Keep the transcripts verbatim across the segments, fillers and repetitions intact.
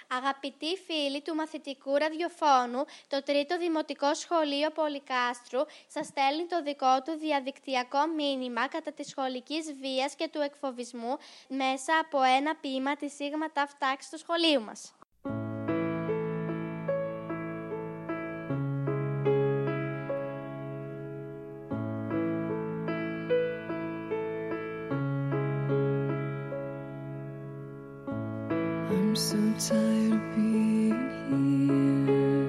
Αγαπητοί φίλοι του μαθητικού ραδιοφώνου, το τρίτο Δημοτικό Σχολείο Πολυκάστρου σας στέλνει το δικό του διαδικτυακό μήνυμα κατά της σχολικής βίας και του εκφοβισμού μέσα από ένα ποίημα της Σίγμα Ταφ τάξης του σχολείου μας. I'm so tired of being here,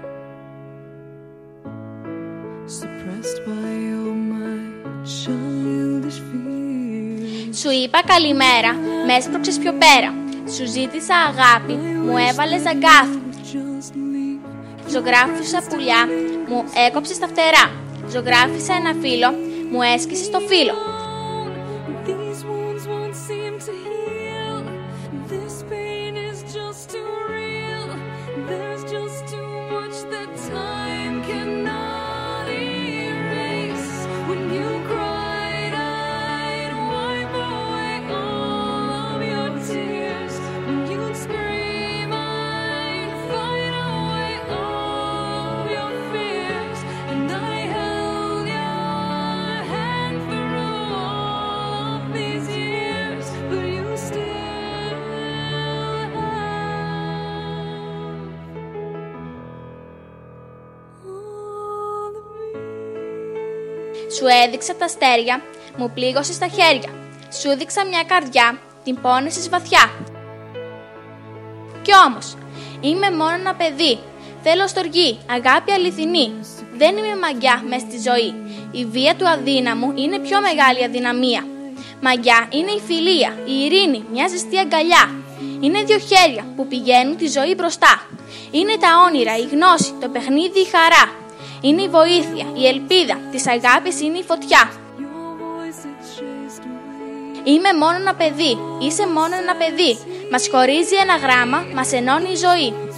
suppressed by all my childish fears. Σου είπα καλημέρα, με έσπρωξες πιο πέρα. Σου ζήτησα αγάπη, μου έβαλες αγκάθι. Ζωγράφισα πουλιά, μου έκοψες τα φτερά. Ζωγράφισα ένα φύλλο, μου έσκησες το φύλλο. These wounds won't seem to heal. This pain is just too real. There's just too much that time cannot erase. When you cried, I'd wipe away all of your tears. When you'd scream, I'd fight away all of your fears. And I held your hand through all of these years, but you still have all of me. Σου έδειξα τα αστέρια, μου πλήγωσες τα χέρια. Σου δείξα μια καρδιά, την πόνεσες βαθιά. Κι όμως, είμαι μόνο ένα παιδί. Θέλω στοργή, αγάπη αληθινή. Δεν είμαι μαγιά μες στη ζωή. Η βία του αδύναμου είναι πιο μεγάλη αδυναμία. Μαγιά είναι η φιλία, η ειρήνη, μια ζεστή αγκαλιά. Είναι δύο χέρια που πηγαίνουν τη ζωή μπροστά. Είναι τα όνειρα, η γνώση, το παιχνίδι, η χαρά. Είναι η βοήθεια, η ελπίδα, της αγάπης είναι η φωτιά. Your voice it chased away. Είμαι μόνο ένα παιδί, είσαι μόνο ένα παιδί. Μας χωρίζει ένα γράμμα, μας ενώνει η ζωή.